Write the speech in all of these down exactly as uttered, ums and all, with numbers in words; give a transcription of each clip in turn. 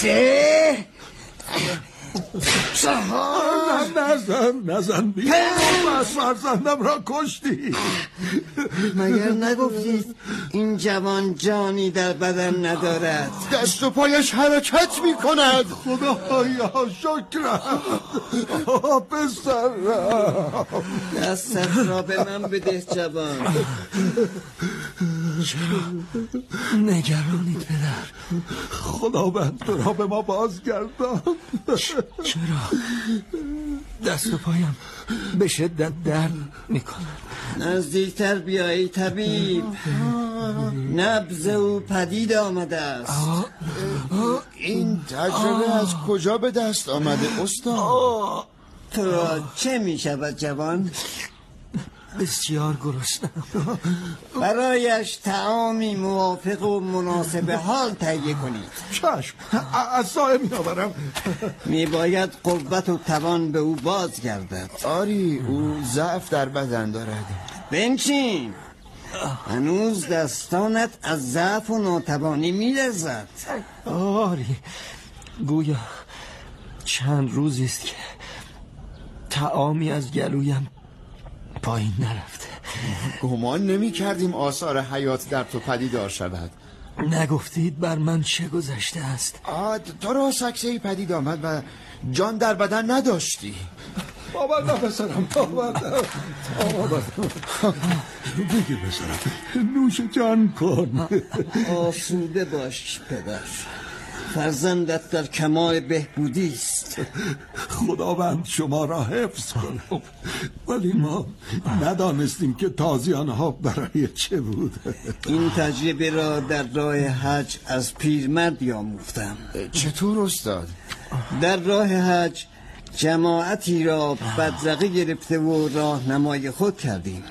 سه چهار. نزن نزن بیا، از فرزندم را کشتی. مگر نگفتید این جوان جانی در بدن ندارد؟ دست و پایش حرکت می کند. خدایا شکرم. پسرم، دستت را به من بده جوان. نگرانید پدر. خداوند تو را به ما بازگردان. چرا؟ دست و پایم به شدت درد میکنه. نزدیکتر بیایی طبیب. نبض او پدید آمده است. این تجربه از کجا به دست آمده استاد؟ تو را چه می شود جوان؟ بسیار گرسنه‌ام. برایش طعامی موافق و مناسب حال تهیه کنید. چشم، از سایه می آورم. می باید قوت و توان به او بازگردد. آری، او ضعف در بدن دارد. بنشین. هنوز دستانت از ضعف و ناتوانی می لرزد. آری، گویا چند روزی است که طعامی از گلویم پایین نرفته. گمان نمی کردیم آثار حیات در تو پدیدار شود. نگفتید بر من چه گذشته است؟ تو را سکسه‌ای پدید آمد و جان در بدن نداشتی. آمدم پسرم، آمدم آمدم. بگیر پسرم، نوش جان کن. آسوده باش پدر، فرزندت در کمال بهبودی است. خداوند شما را حفظ کن. ولی ما ندانستیم که تازیانها برای چه بود. این تجربه را در راه حج از پیرمردی آموختم. چطور استاد؟ در راه حج جماعتی را بدرقه گرفته و راهنمای خود کردیم.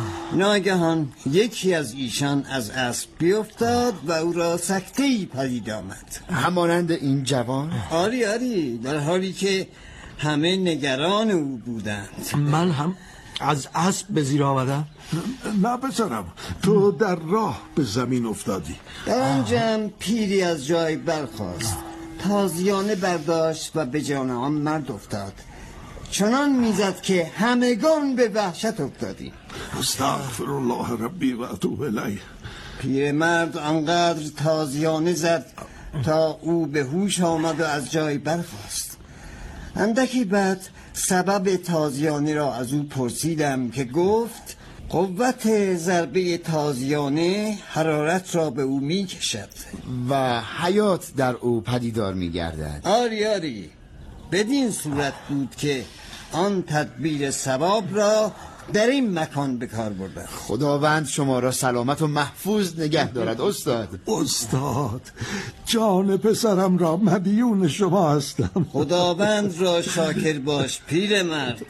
ناگهان یکی از ایشان از اسب بیفتاد و او را سکته‌ای پدید آمد. همانند این جوان؟ آری آری، در حالی که همه نگران او بودند. من هم از اسب به زیر آمدم؟ نه پسرم، تو در راه به زمین افتادی. در آنجا پیری از جای برخاست، تازیانه برداشت و به جان آن مرد افتاد. چنان میزد که همگان به وحشت افتادیم. استغفر الله ربی و اتوب الیه. پیرمرد آنقدر تازیانه زد تا او به هوش آمد و از جای برخاست. اندکی بعد سبب تازیانه را از او پرسیدم که گفت قوت ضربه تازیانه حرارت را به او می کشد و حیات در او پدیدار می گردد. آری آری، بدین صورت بود که آن تدبیر ثواب را در این مکان به کار بردم. خداوند شما را سلامت و محفوظ نگه دارد استاد. استاد، جان پسرم را مدیون شما هستم. خداوند را شاکر باش پیرمرد.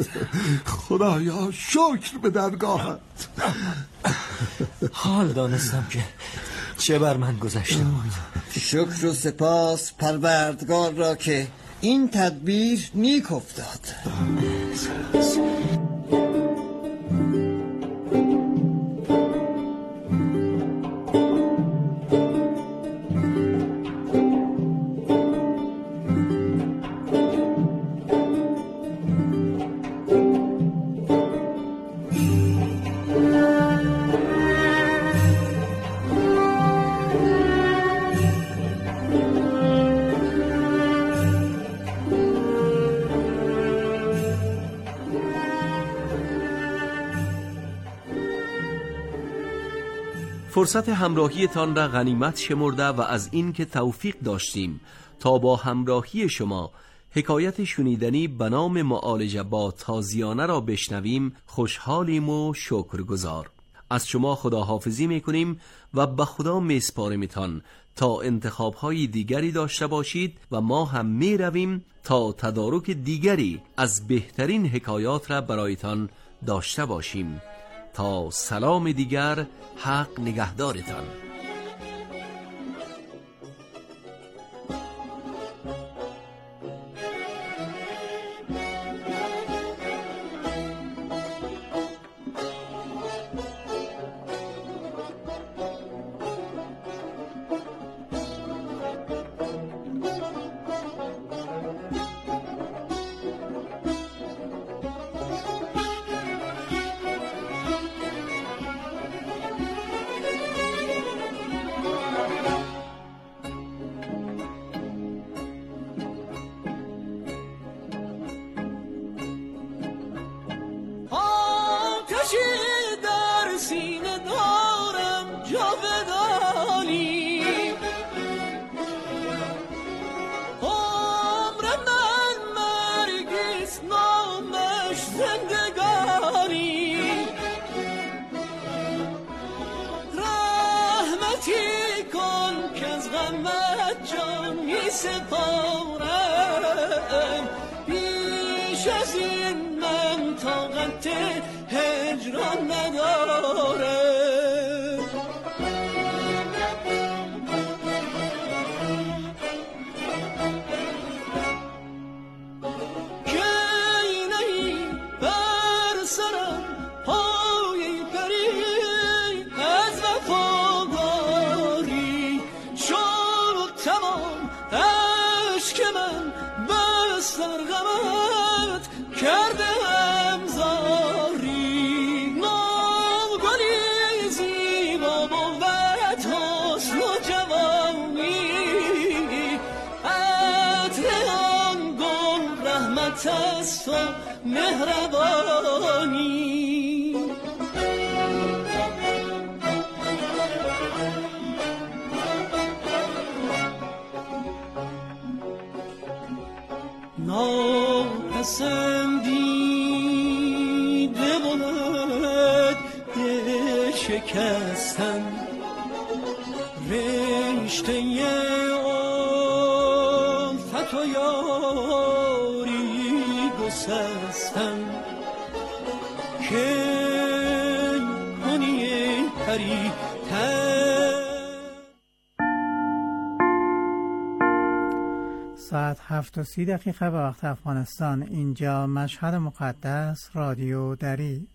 خدایا شکر به درگاهت. حال دانستم که چه بر من گذشته بود. شکر و سپاس پروردگار را که این تدبیر نیک افتاد. فرصت همراهیتان را غنیمت شمرده و از این که توفیق داشتیم تا با همراهی شما حکایت شنیدنی به نام معالجه با تازیانه را بشنویم خوشحالیم و شکرگزار. از شما خداحافظی میکنیم و به خدا میسپارمیتان تا انتخابهای دیگری داشته باشید و ما هم میرویم تا تدارک دیگری از بهترین حکایات را برایتان داشته باشیم. تا سلام دیگر، حق نگهدارتان. می سپارم، بیش از این من طاقت هجران ندارم. است و مهربانی، ناپسندیده بود دل شکستن، رشته الفت و یاری گسستن، که کنی پری ساعت هفت و سی دقیقه به وقت افغانستان. اینجا مشهد مقدس، رادیو دری.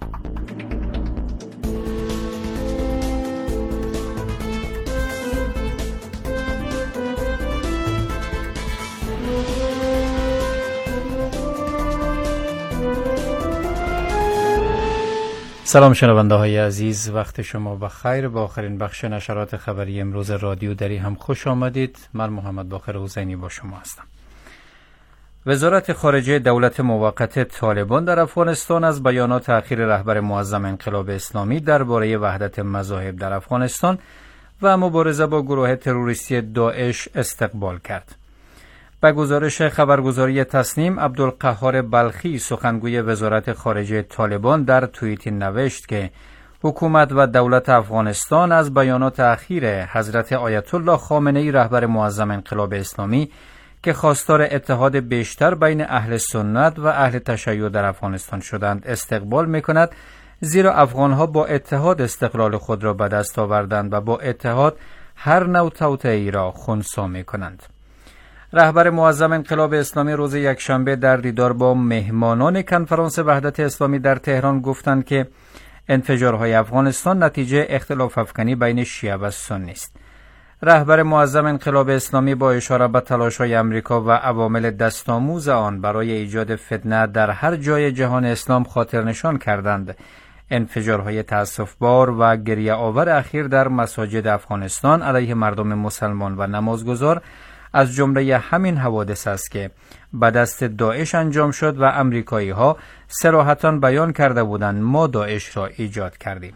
سلام شنونده های عزیز، وقت شما بخیر. با آخرین بخش نشرات خبری امروز رادیو دری هم خوش آمدید. من محمد باقر حسینی با شما هستم. وزارت خارجه دولت موقت طالبان در افغانستان از بیانات اخیر رهبر معظم انقلاب اسلامی درباره وحدت مذاهب در افغانستان و مبارزه با گروه تروریستی داعش استقبال کرد. به گزارش خبرگزاری تسنیم، عبدالقهار بلخی سخنگوی وزارت خارجه طالبان در توییتی نوشت که حکومت و دولت افغانستان از بیانات اخیر حضرت آیت الله خامنه‌ای رهبر معظم انقلاب اسلامی که خواستار اتحاد بیشتر بین اهل سنت و اهل تشیع در افغانستان شدند استقبال می‌کند، زیرا افغان‌ها با اتحاد استقلال خود را به دست آوردند و با اتحاد هر نوع توطئه‌ای را خنثی می‌کنند. رهبر معظم انقلاب اسلامی روز یکشنبه در دیدار با مهمانان کنفرانس وحدت اسلامی در تهران گفتند که انفجارهای افغانستان نتیجه اختلاف افکنی بین شیعه و سنی است. رهبر معظم انقلاب اسلامی با اشاره به تلاش‌های آمریکا و عوامل دستآموز آن برای ایجاد فتنه در هر جای جهان اسلام خاطر نشان کردند انفجارهای تأسف‌بار و گریه آور اخیر در مساجد افغانستان علیه مردم مسلمان و نمازگزار از جمله همین حوادث است که به دست داعش انجام شد و امریکایی ها صراحتاً بیان کرده بودند ما داعش را ایجاد کردیم.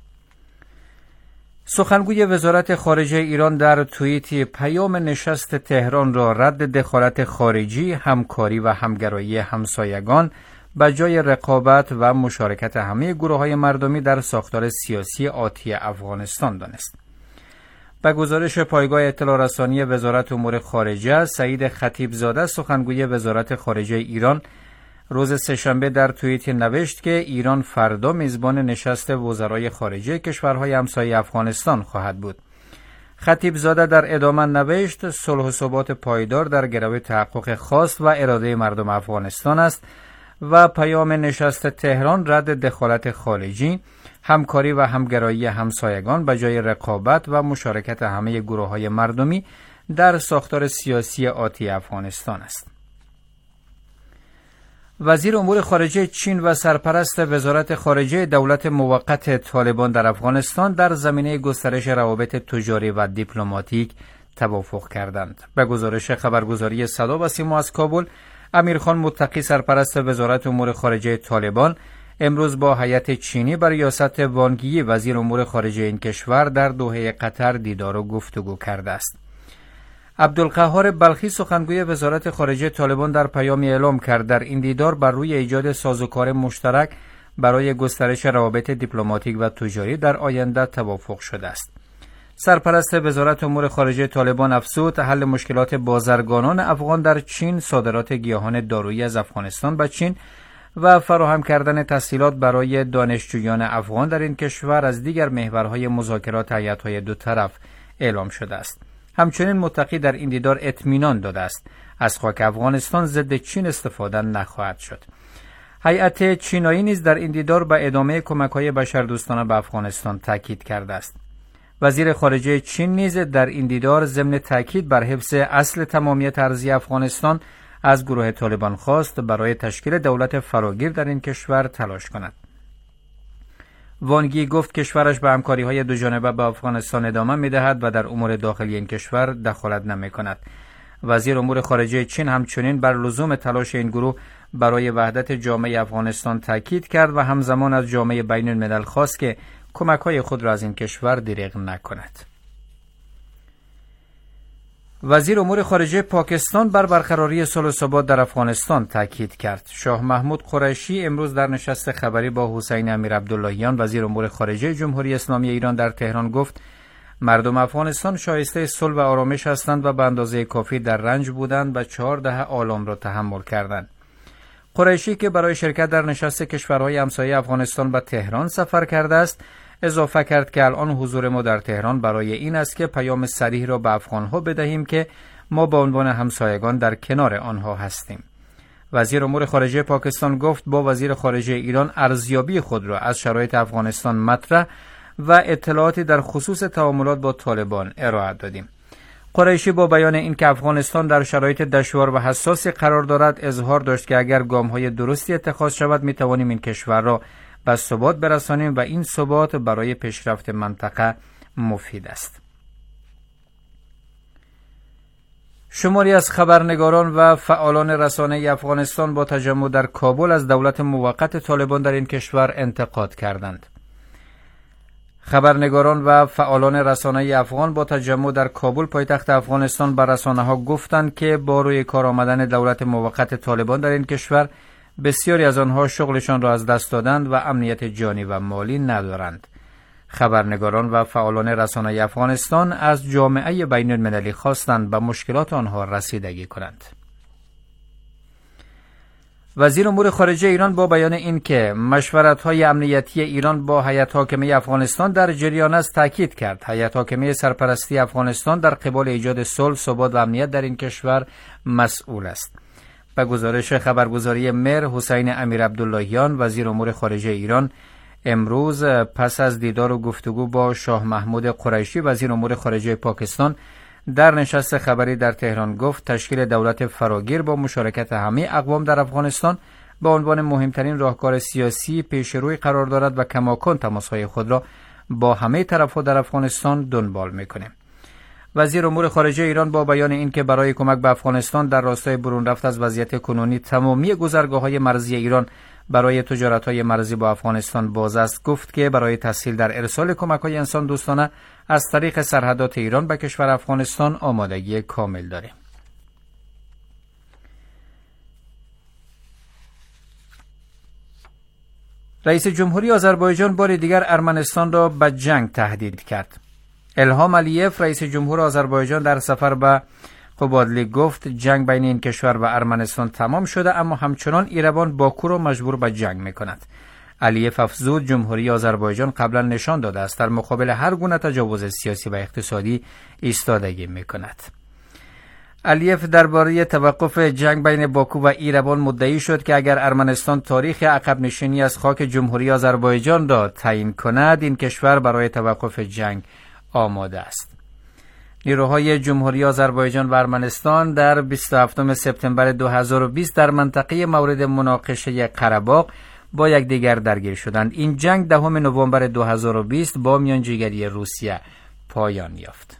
سخنگوی وزارت خارجه ایران در توییتی پیام نشست تهران را رد دخالت خارجی، همکاری و همگرایی همسایگان به جای رقابت و مشارکت همه گروه‌های مردمی در ساختار سیاسی آتی افغانستان دانست. به گزارش پایگاه اطلاع رسانی وزارت امور خارجه، سعید خطیبزاده سخنگوی وزارت خارجه ایران روز سه‌شنبه در توییت نوشت که ایران فردا میزبان نشست وزرای خارجه کشورهای همسایه افغانستان خواهد بود. خطیبزاده در ادامه نوشت صلح و ثبات پایدار در گرو تحقق خواست و اراده مردم افغانستان است و پیام نشست تهران رد دخالت خارجی، همکاری و همگرایی همسایگان به جای رقابت و مشارکت همه گروه‌های مردمی در ساختار سیاسی آتی افغانستان است. وزیر امور خارجه چین و سرپرست وزارت خارجه دولت موقت طالبان در افغانستان در زمینه گسترش روابط تجاری و دیپلماتیک توافق کردند. به گزارش خبرگزاری صدا و سیما از کابل، امیرخان متقی سرپرست وزارت امور خارجه طالبان امروز با هیئت چینی بر ریاست وانگ یی وزیر امور خارجه این کشور در دوحه قطر دیدار و گفتگو کرده است. عبدالقهار بلخی سخنگوی وزارت خارجه طالبان در پیامی اعلام کرد در این دیدار بر روی ایجاد سازوکار مشترک برای گسترش روابط دیپلماتیک و تجاری در آینده توافق شده است. سرپرست وزارت امور خارجه طالبان افزود حل مشکلات بازرگانان افغان در چین، صادرات گیاهان دارویی از افغانستان به چین و فراهم کردن تسهیلات برای دانشجویان افغان در این کشور از دیگر محورهای مذاکرات هیئت‌های دو طرف اعلام شده است. همچنین متقی در این دیدار اطمینان داده است از خاک افغانستان ضد چین استفاده نخواهد شد. هیئت چینایی نیز در این دیدار به ادامه کمک‌های بشردوستانه به افغانستان تاکید کرده است. وزیر خارجه چین نیز در این دیدار ضمن تاکید بر حفظ اصل تمامیت ارضی افغانستان از گروه طالبان خواست برای تشکیل دولت فراگیر در این کشور تلاش کند. وانگی گفت کشورش به همکاری‌های دوجانبه با افغانستان ادامه می‌دهد و در امور داخلی این کشور دخالت نمی‌کند. وزیر امور خارجه چین همچنین بر لزوم تلاش این گروه برای وحدت جامعه افغانستان تاکید کرد و همزمان از جامعه بین الملل خواست که کمک‌های خود را از این کشور دریغ نکند. وزیر امور خارجه پاکستان بر برقراری صلح و ثبات در افغانستان تاکید کرد. شاه محمود قریشی امروز در نشست خبری با حسین امیر عبداللهیان وزیر امور خارجه جمهوری اسلامی ایران در تهران گفت مردم افغانستان شایسته صلح و آرامش هستند و به اندازه کافی در رنج بودند و چهار دهه آلام را تحمل کردند. قریشی که برای شرکت در نشست کشورهای همسایه افغانستان به تهران سفر کرده است، اضافه کرد که الان حضور ما در تهران برای این است که پیام صریح را به افغانها بدهیم که ما به عنوان همسایگان در کنار آنها هستیم. وزیر امور خارجه پاکستان گفت با وزیر خارجه ایران ارزیابی خود را از شرایط افغانستان مطرح و اطلاعاتی در خصوص تعاملات با طالبان ارائه دادیم. قریشی با بیان اینکه افغانستان در شرایط دشوار و حساسی قرار دارد اظهار داشت که اگر گام‌های درستی اتخاذ شود می‌توانیم این کشور را به ثبات برسانیم و این ثبات برای پیشرفت منطقه مفید است. شماری از خبرنگاران و فعالان رسانه افغانستان با تجمع در کابل از دولت موقت طالبان در این کشور انتقاد کردند. خبرنگاران و فعالان رسانه افغان با تجمع در کابل پایتخت افغانستان بر رسانه‌ها گفتند که با روی کار آمدن دولت موقت طالبان در این کشور بسیاری از آنها شغلشان را از دست دادند و امنیت جانی و مالی ندارند. خبرنگاران و فعالان رسانه افغانستان از جامعه بین المللی خواستند به مشکلات آنها رسیدگی کنند. وزیر امور خارجه ایران با بیان اینکه مشورت‌های امنیتی ایران با هیئت حاکمه افغانستان در جریان است تاکید کرد هیئت حاکمه سرپرستی افغانستان در قبال ایجاد صلح، ثبات و امنیت در این کشور مسئول است. به گزارش خبرگزاری مهر، حسین امیر عبداللهیان وزیر امور خارجه ایران امروز پس از دیدار و گفتگو با شاه محمود قریشی وزیر امور خارجه پاکستان در نشست خبری در تهران گفت تشکیل دولت فراگیر با مشارکت همه اقوام در افغانستان به عنوان مهمترین راهکار سیاسی پیش روی قرار دارد و کماکان تماس‌های خود را با همه طرف‌ها در افغانستان دنبال می‌کنیم. وزیر امور خارجه ایران با بیان اینکه برای کمک به افغانستان در راستای برون رفت از وضعیت کنونی تمامی گذرگاه‌های مرزی ایران برای تجارت‌های مرزی با افغانستان باز است گفت که برای تسهیل در ارسال کمک‌های انسان دوستانه از طریق سرحدات ایران به کشور افغانستان آمادگی کامل داریم. رئیس جمهوری آذربایجان بار دیگر ارمنستان را به جنگ تهدید کرد. الهام علیف رئیس جمهور آذربایجان در سفر به قبادلی گفت جنگ بین این کشور و ارمنستان تمام شده اما همچنان ایران باکو را مجبور به جنگ می‌کند. علیف افزود جمهوری آذربایجان قبلا نشان داده است در مقابل هر گونه تجاوز سیاسی و اقتصادی ایستادگی می‌کند. علیف درباره توقف جنگ بین باکو و ایران مدعی شد که اگر ارمنستان تاریخ عقب نشینی از خاک جمهوری آذربایجان را تعیین کند این کشور برای توقف جنگ آماده است. نیروهای جمهوری آذربایجان و ارمنستان در بیست و هفتم سپتامبر دو هزار و بیست در منطقه مورد مناقشه قره‌باغ با یکدیگر درگیر شدند. این جنگ دهم نوامبر دو هزار و بیست با میانجیگری روسیه پایان یافت.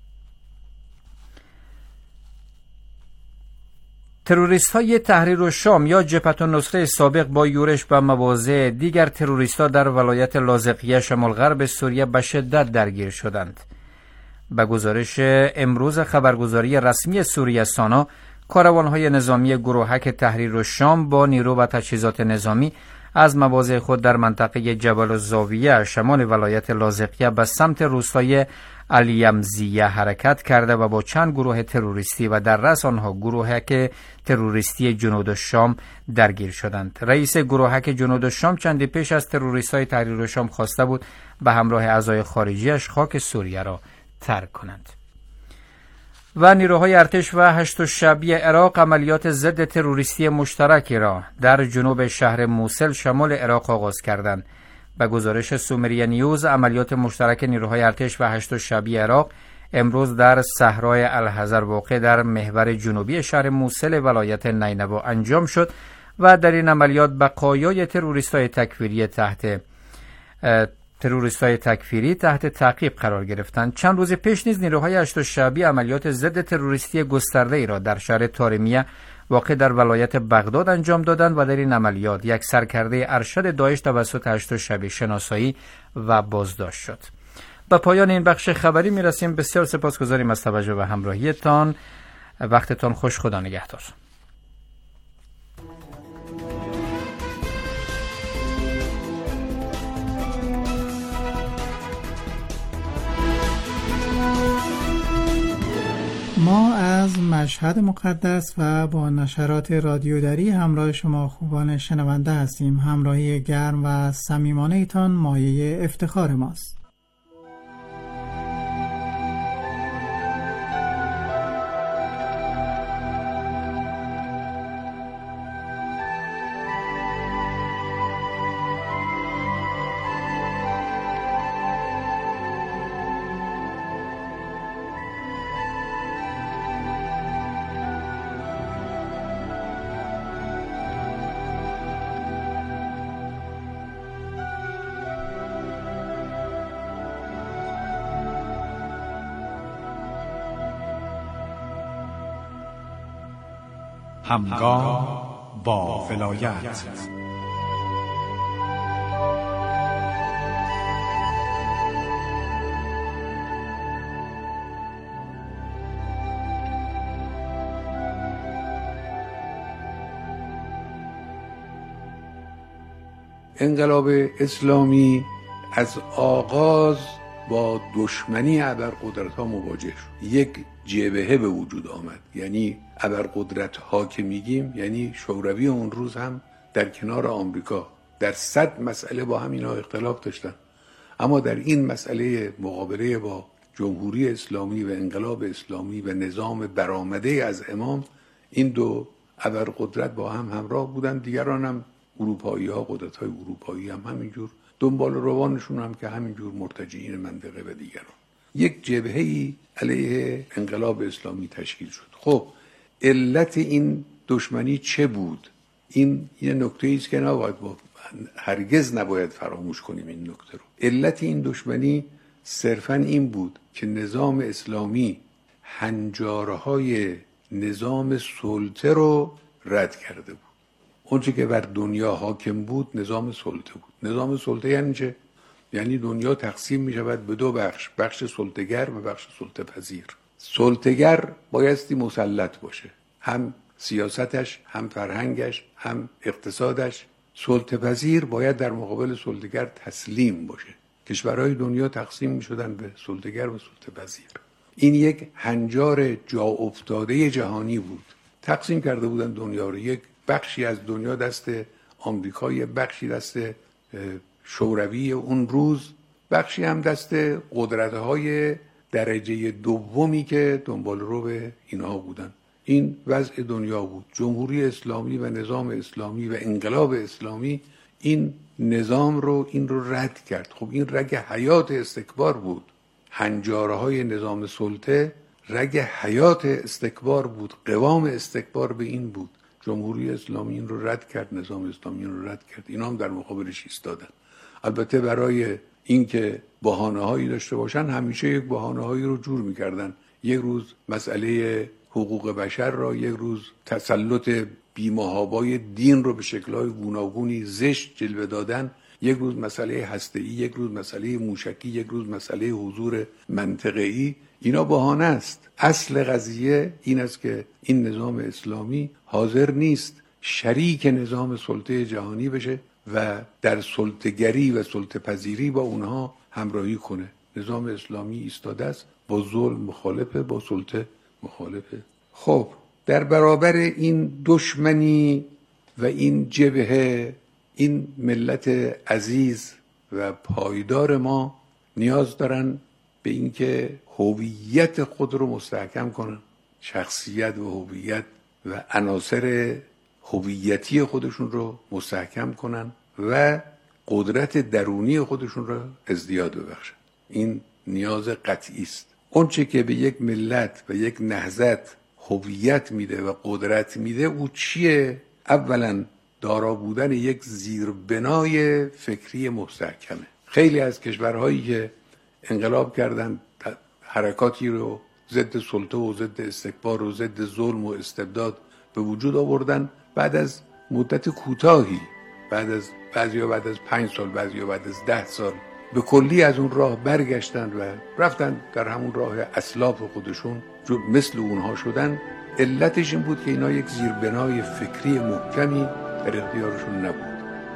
تروریست های تحریر الشام یا جبهة النصره سابق با یورش به مواضع دیگر تروریست ها در ولایت لاذقیه شمال غرب سوریه به شدت درگیر شدند. به گزارش امروز خبرگزاری رسمی سوریه سانا، کاروان‌های نظامی گروهک تحریر الشام با نیرو و تجهیزات نظامی از مواضع خود در منطقه جبل الزاویه شمال ولایت لاذقیه به سمت روستای الیمزیه حرکت کرده و با چند گروه تروریستی و در رأس آنها گروهک تروریستی جنوب الشام درگیر شدند. رئیس گروهک جنوب الشام چندی پیش از تروریست‌های تحریر الشام خواسته بود به همراه اعضای خارجیش خاک سوریه را ترک کنند. و نیروهای ارتش و هشت شعبی عراق عملیات ضد تروریستی مشترکی را در جنوب شهر موصل شمال عراق آغاز کردند. به گزارش سومریه نیوز، عملیات مشترک نیروهای ارتش و هشت شعبی عراق امروز در صحرای الحضر واقع در محور جنوبی شهر موصل ولایت نینوا انجام شد و در این عملیات بقایای تروریست‌های تکفیری تحت تروریست‌های تکفیری تحت تعقیب قرار گرفتند. چند روز پیش نیز نیروهای هشت شعبی عملیات ضد تروریستی گسترده‌ای را در شهر طارمیه واقع در ولایت بغداد انجام دادند و در این عملیات یک سرکرده ارشد داعش توسط هشت شعبی شناسایی و بازداشت شد. به پایان این بخش خبری میرسیم. بسیار سپاسگزاریم از توجه و همراهیتان. وقتتان خوش. خدا نگهدار. ما از مشهد مقدس و با نشرات رادیو دری همراه شما خوبان شنونده هستیم. همراهی گرم و صمیمانه ایتان مایه افتخار ماست. همگام با ولایت. انقلاب اسلامی از آغاز با دشمنی ابرقدرت‌ها مواجه شد. یک جبهه به وجود آمد، یعنی ابرقدرت‌ها که میگیم یعنی شوروی اون روز هم در کنار آمریکا در صد مسئله با هم اینا اختلاف داشتن، اما در این مسئله مقابله با جمهوری اسلامی و انقلاب اسلامی و نظام برآمده از امام این دو ابرقدرت با هم همراه بودن. دیگران هم اروپایی‌ها، قدرت‌های اروپایی هم همینجور دنبال روانشون هم که همینجور مرتجعین منطقه و دیگران. یک جبهه‌ای علیه انقلاب اسلامی تشکیل شد. خب علت این دشمنی چه بود؟ این یه نکته‌ای است که نباید با هرگز نباید فراموش کنیم این نکته رو. علت این دشمنی صرفاً این بود که نظام اسلامی هنجارهای نظام سلطه رو رد کرده بود. اونچه که بر دنیا حاکم بود نظام سلطه بود. نظام سلطه یعنی چه؟ یعنی دنیا تقسیم می شود به دو بخش، بخش سلطه‌گر و بخش سلطه پذیر. سلطه‌گر بایستی مسلط باشه، هم سیاستش، هم فرهنگش، هم اقتصادش. سلطه پذیر باید در مقابل سلطه‌گر تسلیم باشه. کشورهای دنیا تقسیم می شدن به سلطه‌گر و سلطه پذیر. این یک هنجار جا افتاده جهانی بود. تقسیم کرده بودن دنیا رو، یک بخشی از دنیا دست آمریکا، یک بخشی دست شوروی اون روز، بخشی هم دست قدرت‌های درجه دومی که دنبال رو به اینها بودن. این وضع دنیا بود. جمهوری اسلامی و نظام اسلامی و انقلاب اسلامی این نظام رو این رو رد کرد. خب این رگ حیات استکبار بود. هنجارهای نظام سلطه رگ حیات استکبار بود. قوام استکبار به این بود. جمهوری اسلامی این رو رد کرد، نظام اسلامی این رو رد کرد. اینا هم در مقابلش ایستادن. البته برای اینکه بهانه‌هایی داشته باشن همیشه یک بهانه‌هایی رو جور می‌کردن. یک روز مسئله حقوق بشر را، یک روز تسلط بی‌محابای دین رو به شکل‌های گوناگونی زشت جلوه دادن، یک روز مسئله هسته‌ای، یک روز مسئله موشکی، یک روز مسئله حضور منطقه‌ای. اینا بهانه است. اصل قضیه این است که این نظام اسلامی حاضر نیست شریک نظام سلطه جهانی بشه و در سلطه‌گری و سلطه پذیری با اونها همراهی کنه. نظام اسلامی ایستاده است، با ظلم مخالفه، با سلطه مخالفه. خب در برابر این دشمنی و این جبهه، این ملت عزیز و پایدار ما نیاز دارن به اینکه هویت خود رو مستحکم کنن، شخصیت و هویت و عناصر هویتی خودشون رو مستحکم کنن و قدرت درونی خودشون رو ازدیاد ببخشن. این نیاز قطعی است. اونچه که به یک ملت و یک نهضت هویت میده و قدرت میده او چیه؟ اولا دارا بودن یک زیربنای فکری مستحکمه. خیلی از کشورهایی که انقلاب کردن، حرکاتی رو ضد سلطه و ضد استکبار و ضد ظلم و استبداد به وجود آوردن، بعد از مدت کوتاهی، بعد از بعضیا بعد از پنج سال، بعضیا بعد از ده سال به کلی از اون راه برگشتن و رفتن در همون راه اسلاف خودشون، جو مثل اونها شدن. علتش این بود که اینا یک زیربنای فکری محکمی در اختیارشون نبود.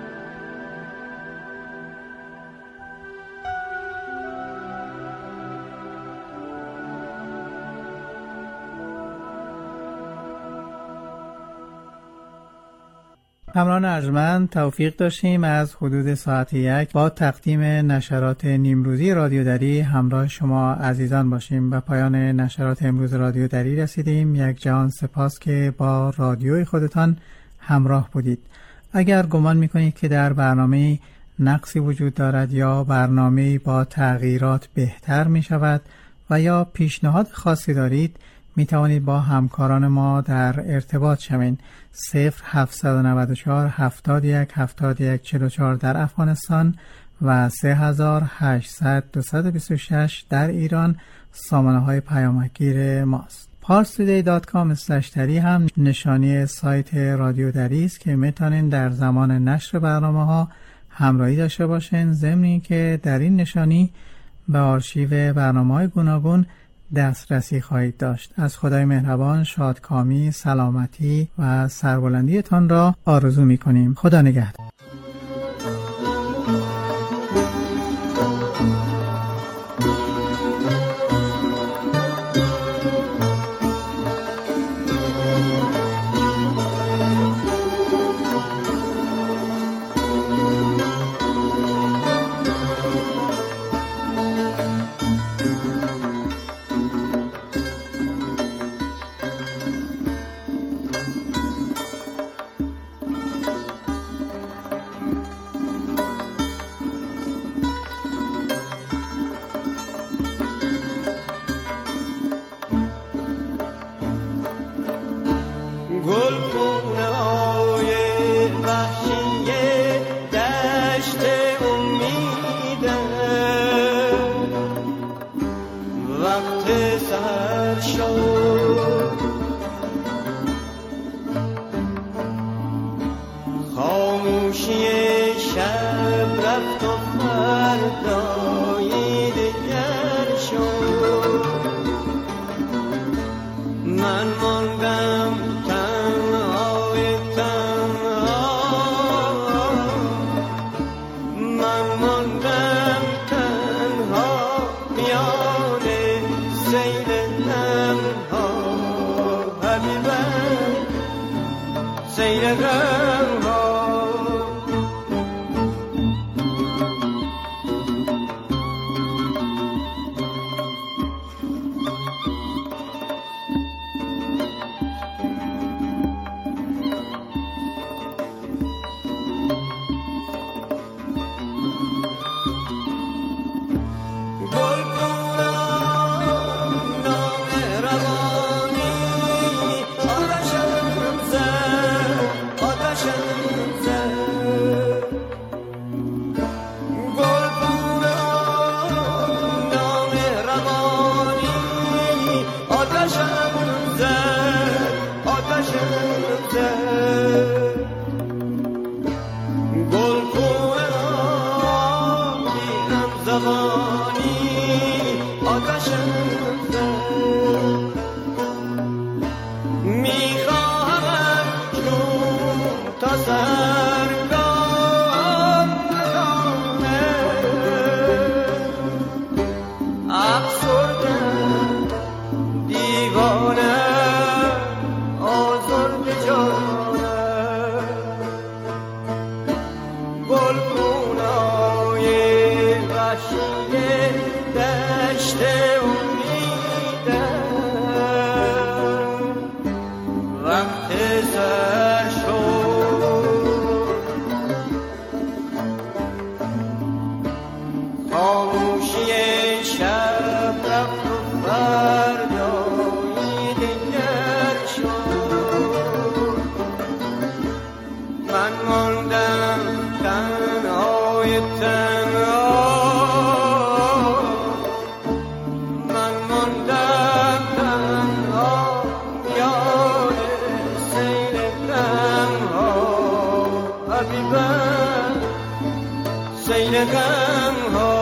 همراهان ارجمند، توفیق داشتیم از حدود ساعت یک با تقدیم نشرات نیمروزی رادیو دری همراه شما عزیزان باشیم. به پایان نشرات امروز رادیو دری رسیدیم. یک جهان سپاس که با رادیوی خودتان همراه بودید. اگر گمان میکنید که در برنامه نقصی وجود دارد یا برنامه با تغییرات بهتر می شود و یا پیشنهاد خاصی دارید، می توانید با همکاران ما در ارتباط شوید. صفر هفت نه چهار هفتاد و یک هفتاد و یک چهل و چهار در افغانستان و سه هزار و هشتصد دویست و بیست و شش در ایران سامانه های پیامکگیر ماست. پارستودی دات کام اسلش دری هم نشانی سایت رادیو دری است که میتونین در زمان نشر برنامه ها همراهی داشته باشین، ضمن اینکه در این نشانی به آرشیو برنامه‌های گوناگون دسترسی خواهید داشت. از خدای مهربان شادکامی، سلامتی و سربلندیتان را آرزو می‌کنیم. خدا نگهدار. وقت سر شد خاموشی شب رفت و فردایی دگر شد من ماندم تنهای تنها من ماندم تنها یاد سیل غمها حبیبم سیل غمها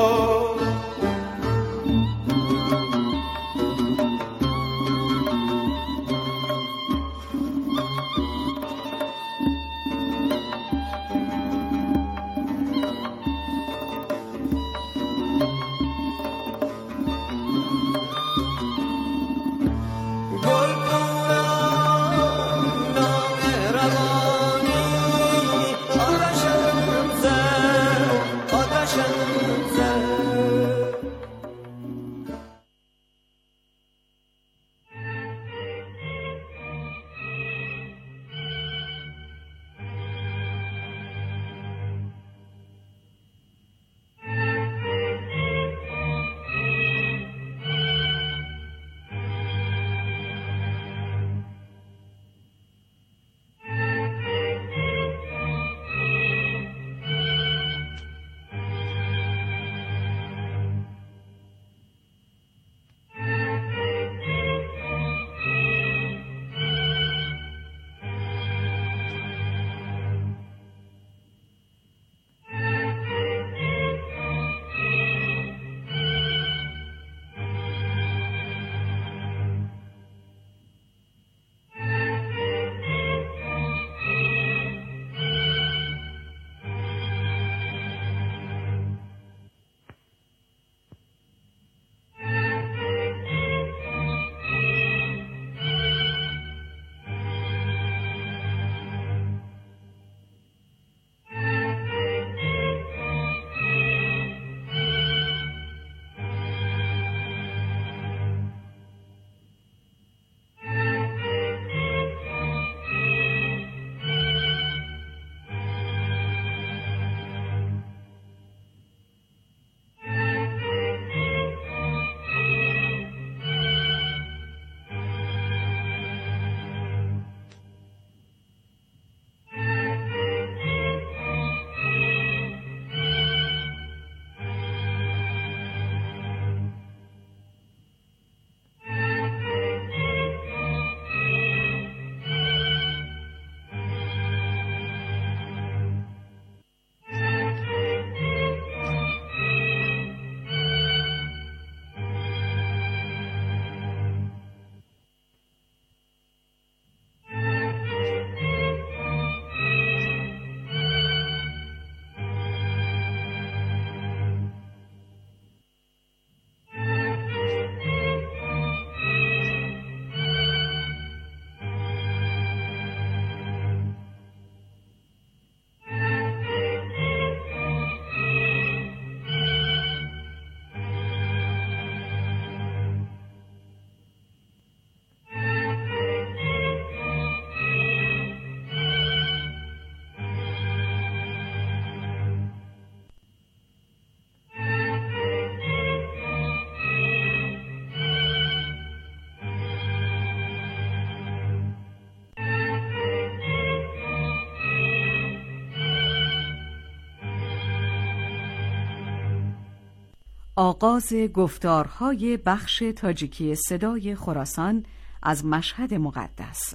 آغاز گفتارهای بخش تاجیکی صدای خراسان از مشهد مقدس.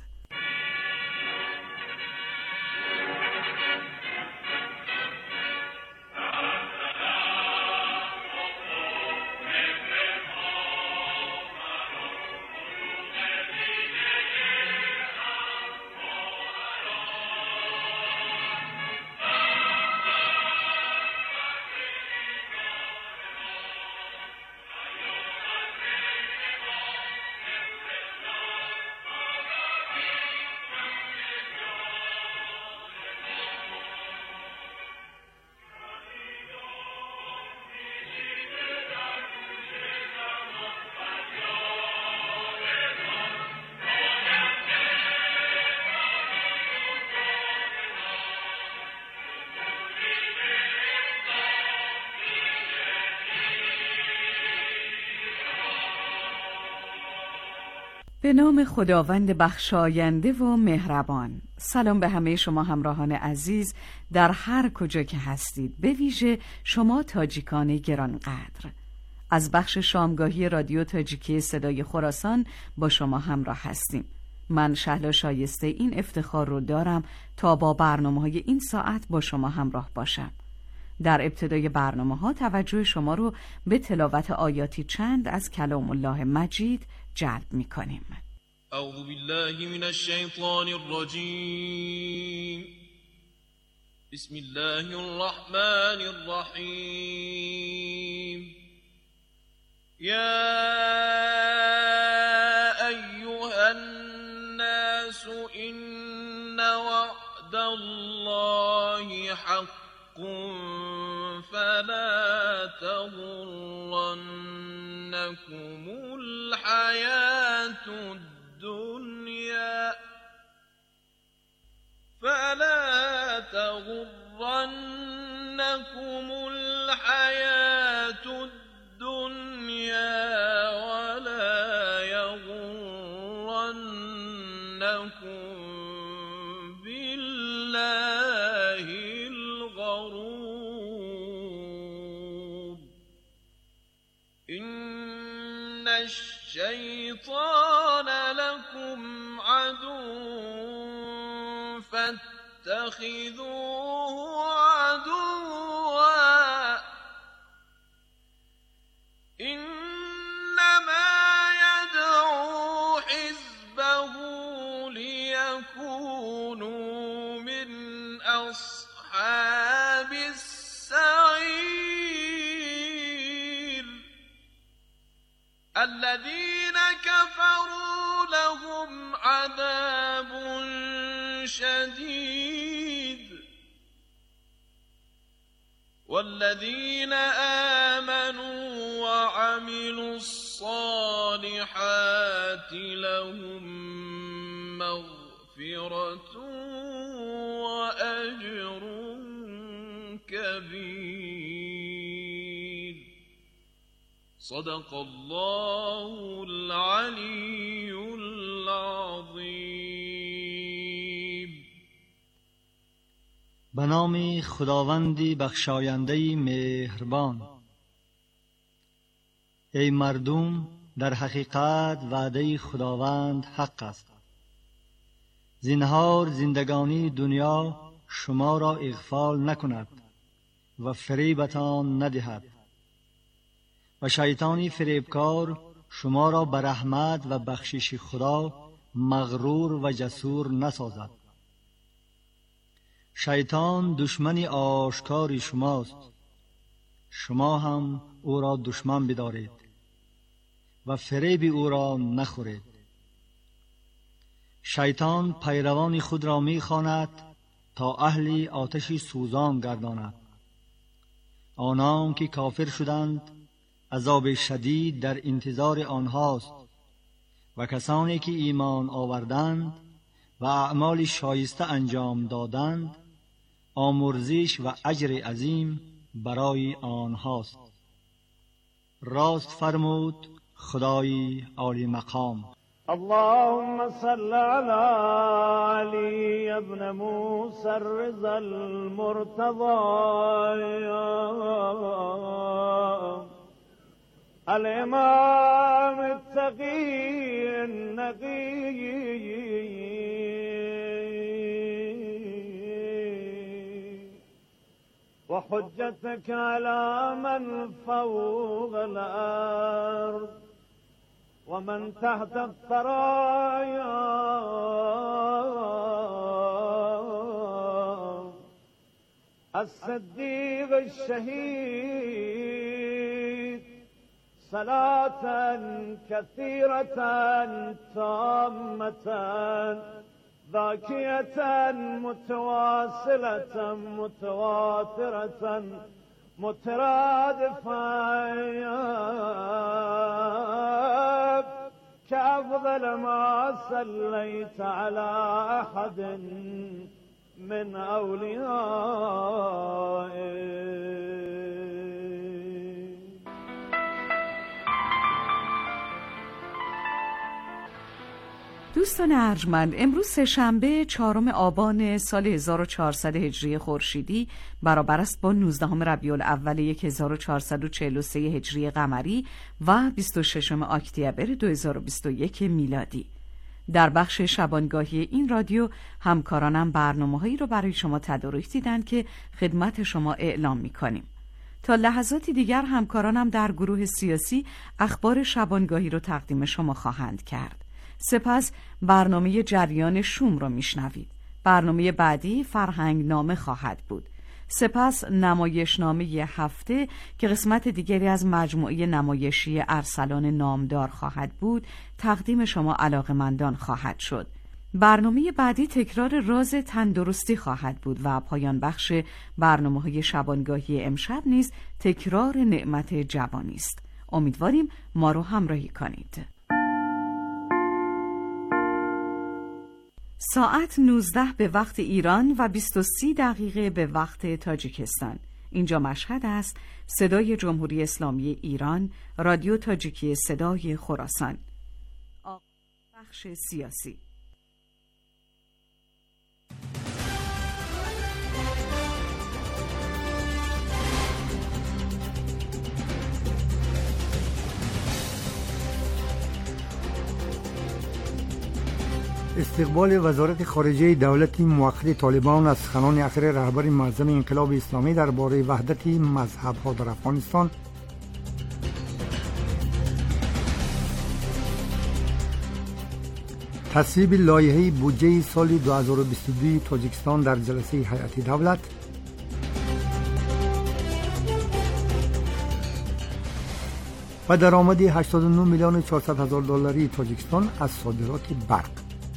به نام خداوند بخشاینده و مهربان. سلام به همه شما همراهان عزیز در هر کجا که هستید، به ویژه شما تاجیکان گرانقدر. از بخش شامگاهی رادیو تاجیکی صدای خراسان با شما همراه هستیم. من شهلا شایسته این افتخار رو دارم تا با برنامه‌های این ساعت با شما همراه باشم. در ابتدای برنامه‌ها توجه شما رو به تلاوت آیاتی چند از کلام الله مجید جلب می‌کنیم. اعوذ بالله من الشیطان الرجیم. بسم الله الرحمن الرحیم. یا ایها الناس ان وعد الله حق فلا تغرنكم الحياة الدنيا فلا تغرنكم الحياة الدنيا ولا يغرنكم بالله الغرور. إن الشيطان لكم عدو فاتخذوه عدوا إنما يدعو حزبه ليكونوا من أصحاب السعير. الذين كفروا لهم عذاب شديد والذين آمنوا وعملوا الصالحات لهم مغفرة وأجر كبير. صدق الله العلي العظيم. به نام خداوندی بخشاینده مهربان. ای مردم، در حقیقت وعده خداوند حق است. زنهار زندگانی دنیا شما را اغفال نکند و فریبتان ندهد و شیطانی فریبکار شما را به رحمت و بخشش خدا مغرور و جسور نسازد. شیطان دشمن آشکار شماست، شما هم او را دشمن بدارید و فریب او را نخورید. شیطان پیروان خود را می‌خواند تا اهل آتش سوزان گرداند. آنان که کافر شدند عذاب شدید در انتظار آنهاست و کسانی که ایمان آوردند و اعمال شایسته انجام دادند آمرزش و اجر عظیم برای آنهاست. راست فرمود خدای عالی مقام. اللهم صل على علي ابن موسى الرضا المرتضى الإمام التقي النقي وحجتك على من فوق الأرض ومن تحت الثرايا الصديق الشهيد صلاة كثيرة تامة ذاكية متواصلة متواترة مترادفة كأفضل ما صليت على أحد من أوليائك. دوستان ارجمند، امروز سه‌شنبه چهارم آبان سال هزار و چهارصد هجری خورشیدی برابر است با نوزدهم ربیع الاول هزار و چهارصد و چهل و سه هجری قمری و بیست و ششم اکتبر دو هزار و بیست و یک میلادی. در بخش شبانگاهی این رادیو همکارانم برنامه‌هایی رو برای شما تدارک دیدن که خدمت شما اعلام می‌کنیم. تا لحظاتی دیگر همکارانم در گروه سیاسی اخبار شبانگاهی رو تقدیم شما خواهند کرد. سپس برنامه جریان شوم رو میشنوید. برنامه بعدی فرهنگ نامه خواهد بود. سپس نمایشنامه هفته که قسمت دیگری از مجموعه نمایشی ارسلان نامدار خواهد بود تقدیم شما علاقه‌مندان خواهد شد. برنامه بعدی تکرار راز تندرستی خواهد بود و پایان بخش برنامه‌های شبانگاهی امشب نیز تکرار نعمت جوانی است. امیدواریم ما رو همراهی کنید. ساعت نوزده به وقت ایران و بیست و سه دقیقه به وقت تاجیکستان. اینجا مشهد است. صدای جمهوری اسلامی ایران، رادیو تاجیکی صدای خراسان. بخش سیاسی. استقبال وزارت خارجه دولت موقت طالبان از سخنان اخیر رهبر معظم انقلاب اسلامی درباره وحدت مذهب‌ها در افغانستان، تصویب لایحه بودجه سال دو هزار و بیست و دو تاجیکستان در جلسه هیئت دولت و درآمد هشتاد و نه میلیون و چهارصد هزار دلاری تاجیکستان از صادرات برق.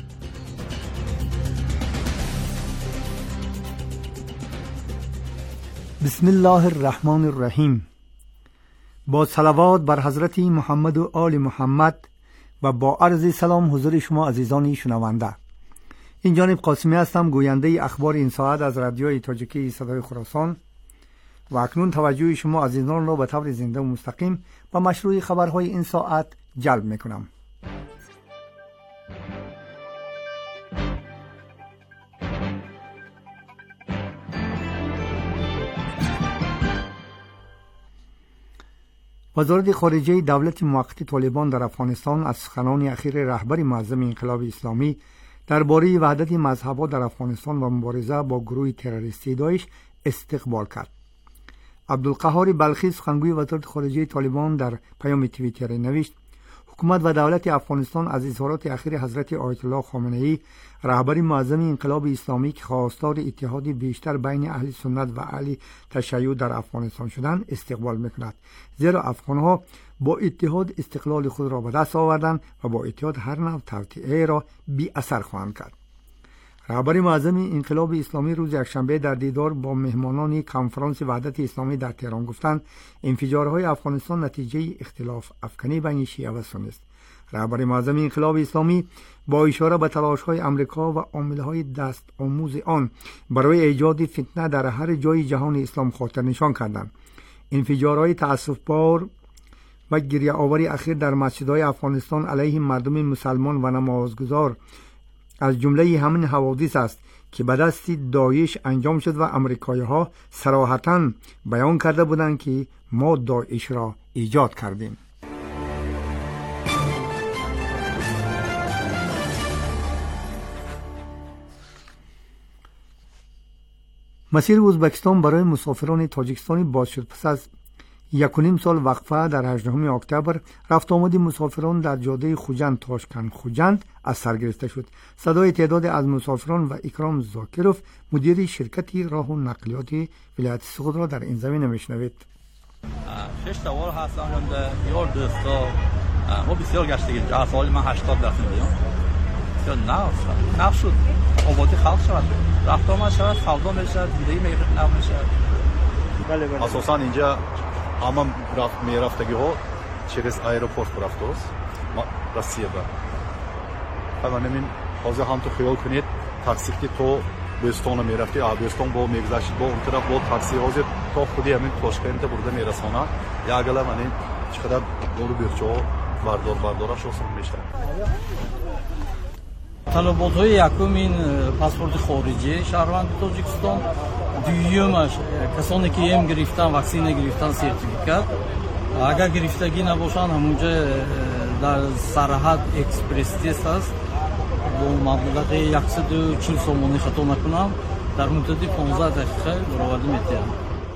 بسم الله الرحمن الرحیم. با صلوات بر حضرت محمد و آل محمد و با عرض سلام حضور شما عزیزان شنونده. این جانب قاسمی هستم، گوینده اخبار این ساعت از رادیوی تاجیکی صدای خراسان و اکنون توجه شما عزیزان را به طور زنده و مستقیم به مشروع خبرهای این ساعت جلب میکنم. وزارت خارجه دولت موقت طالبان در افغانستان از سخنان اخیر رهبر معظم انقلاب اسلامی درباره وحدت مذهب‌ها در افغانستان و مبارزه با گروه تروریستی داعش استقبال کرد. عبدالقهار بلخی سخنگوی وزارت خارجه طالبان در پیام توییتر نوشت: حکومت و دولت افغانستان از اظهارات اخیر حضرت آیت الله خامنه‌ای رهبر معظم انقلاب اسلامی که خواستار اتحاد بیشتر بین اهل سنت و اهل تشیع در افغانستان شدند استقبال می‌کند، زیرا افغان‌ها با اتحاد استقلال خود را به دست آوردند و با اتحاد هر نوع توطئه را بی اثر خواهند کرد. رهبر معظم انقلاب اسلامی روز یکشنبه در دیدار با مهمانان کنفرانس وحدت اسلامی در تهران گفتند انفجارهای افغانستان نتیجه اختلاف افکنی بین شیعه و سنی است. رهبر معظم انقلاب اسلامی با اشاره به تلاش‌های آمریکا و عامل‌های دست آموز آن برای ایجاد فتنه در هر جای جهان اسلام خاطر نشان کردند. انفجارهای تأسف‌بار و گریه آوری اخیر در مسجدهای افغانستان علیه مردم مسلمان و نمازگزار از جمله همین حوادث است که به دست داعش انجام شد و امریکایی‌ها صراحتاً بیان کرده بودند که ما داعش را ایجاد کردیم. مسیر ازبکستان برای مسافران تاجیکستانی باز شد. پس از یک و نیم سال وقفه در هجدهم اکتبر رفت آمد مسافران در جاده خوجند تاشکند خوجند از سر گرفته شد. صدای تعداد از مسافران و اکرام زاکروف مدیر شرکت راه و نقلیات ولایت سوخت را در این زمینه میشنوید. شش سوار هستند یار دوستا ما بسیار گشتیم. در سال من هشتاد رفتم بیام. بسیار نفس نفس شد. آبادی خلق شد. رفت آمد شد. سودا میشد. زندگی میشد. بله بله. اساساً اینجا اما رفت میرفتگی ها چرز ایروپورت رفت است ما روسیه با و من حاضر هم تو خیال کنید تاکسی که تو بستون میرفتی آبستون با میگذشت با اون طرف با تاکسی حاضر تا خودی همین تاشکند برده میرسونه یا گله من چقدر دور بیرچو باردار باردارش واسه میشه. талаботҳои якумин паспорти хориҷӣ шаҳрванди тоҷикистон, дуюмаш касоне ки ем гирифтан, ваксина гирифтан сертификат, агар гирифтагӣ набошанд ҳамунҷа дар сарҳад экспресс тест аст бо маблағи яксаду чил сомонӣ хато накунам дар муддати понздаҳ дақиқа баровардӣ метавонам.